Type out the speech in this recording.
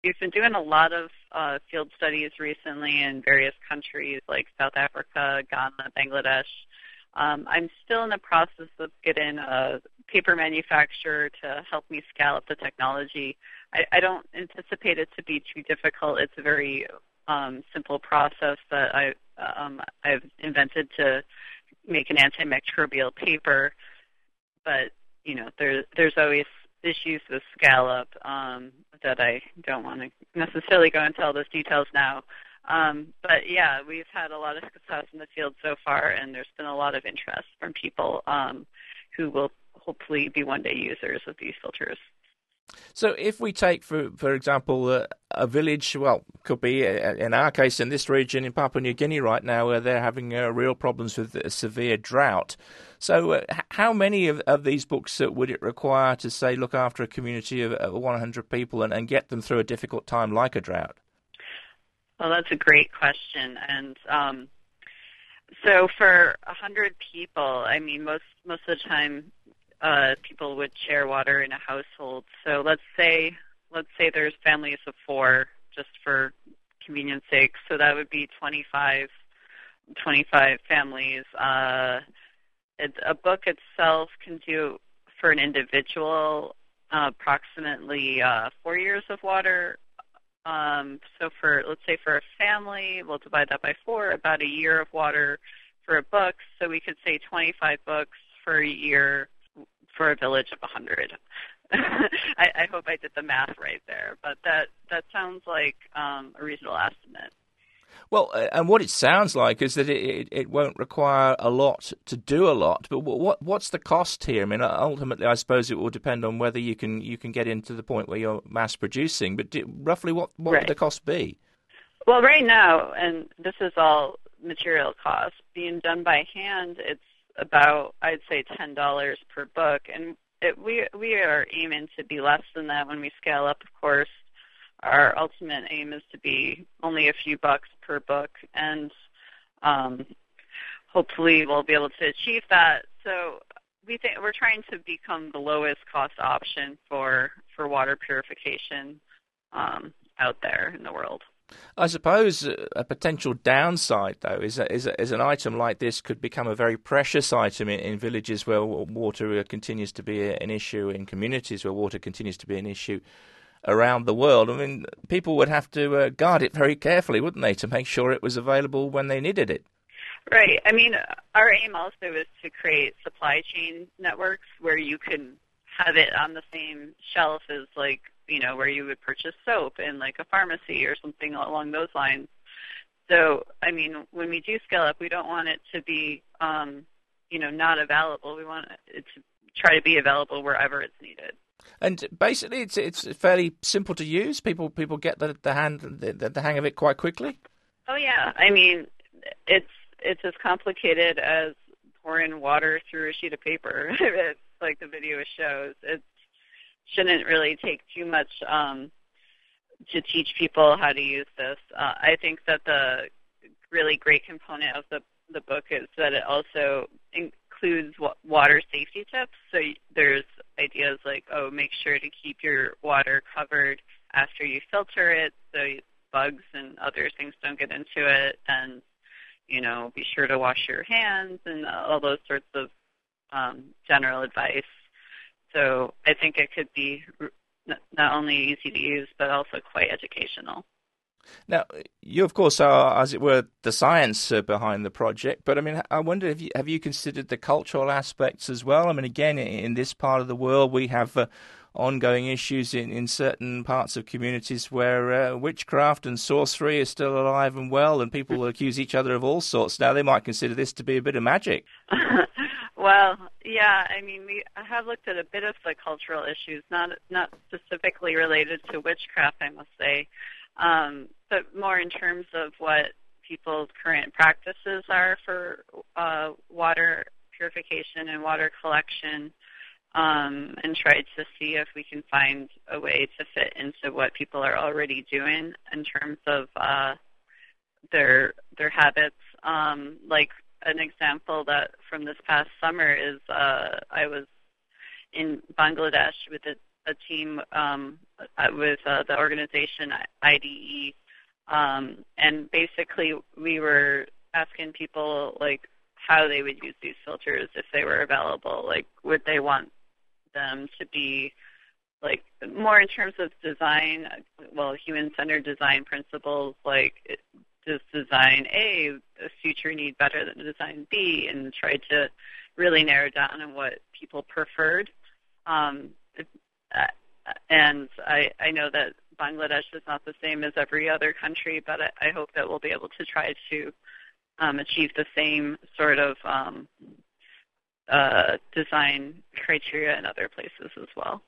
We've been doing a lot of field studies recently in various countries like South Africa, Ghana, Bangladesh. I'm still in the process of getting a paper manufacturer to help me scale up the technology. I don't anticipate it to be too difficult. It's a very simple process that I've invented to make an antimicrobial paper, but there's always issues with scale up that I don't want to necessarily go into all those details now. But yeah, we've had a lot of success in the field so far, and there's been a lot of interest from people who will hopefully be one day users of these filters. So if we take, for example, a village, well, could be, in our case, in this region in Papua New Guinea right now, where they're having real problems with a severe drought. So how many of these books would it require to, say, look after a community of 100 people and get them through a difficult time like a drought? Well, that's a great question. And so for 100 people, I mean, most of the time, people would share water in a household. So let's say there's families of 4, just for convenience sake. So that would be 25 families. A book itself can do for an individual approximately 4 years of water. So let's say for a family, we'll divide that by 4, about a year of water for a book. So we could say 25 books for a year for a village of 100. I hope I did the math right there, but that sounds like a reasonable estimate. Well, and what it sounds like is that it won't require a lot to do a lot. But what's the cost here? I mean, ultimately, I suppose it will depend on whether you can get into the point where you're mass producing. But roughly, what Right. would the cost be? Well, right now, and this is all material costs, being done by hand, it's about, I'd say, $10 per book, and we are aiming to be less than that when we scale up. Of course, our ultimate aim is to be only a few bucks per book, and hopefully we'll be able to achieve that. So we're trying to become the lowest cost option for water purification out there in the world. I suppose a potential downside, though, is an item like this could become a very precious item in villages where water continues to be an issue, in communities where water continues to be an issue around the world. I mean, people would have to guard it very carefully, wouldn't they, to make sure it was available when they needed it? Right. I mean, our aim also is to create supply chain networks where you can have it on the same shelf as, like, where you would purchase soap in, like, a pharmacy or something along those lines. So, I mean, when we do scale up, we don't want it to be, not available. We want it to try to be available wherever it's needed. And basically, it's fairly simple to use. People get the hang of it quite quickly. Oh yeah, I mean, it's as complicated as pouring water through a sheet of paper. It's like the video shows. It shouldn't really take too much to teach people how to use this. I think that the really great component of the book is that it also includes water safety tips. So there's ideas like, make sure to keep your water covered after you filter it so bugs and other things don't get into it, and, be sure to wash your hands and all those sorts of general advice. So I think it could be not only easy to use, but also quite educational. Now, you, of course, are, as it were, the science behind the project, but I mean, I wonder, have you considered the cultural aspects as well? I mean, again, in this part of the world, we have ongoing issues in certain parts of communities where witchcraft and sorcery is still alive and well, and people accuse each other of all sorts. Now, they might consider this to be a bit of magic. Well, yeah, I mean, we have looked at a bit of the cultural issues, not specifically related to witchcraft, I must say, but more in terms of what people's current practices are for water purification and water collection, and tried to see if we can find a way to fit into what people are already doing in terms of their habits. Like an example that from this past summer is I was in Bangladesh with a team with the organization IDE, and basically we were asking people like how they would use these filters if they were available. Like, would they want them to be like more in terms of design, well, human-centered design principles, like does design A suit your need better than design B, and try to really narrow down on what people preferred. And I know that Bangladesh is not the same as every other country, but I hope that we'll be able to try to achieve the same sort of design criteria in other places as well.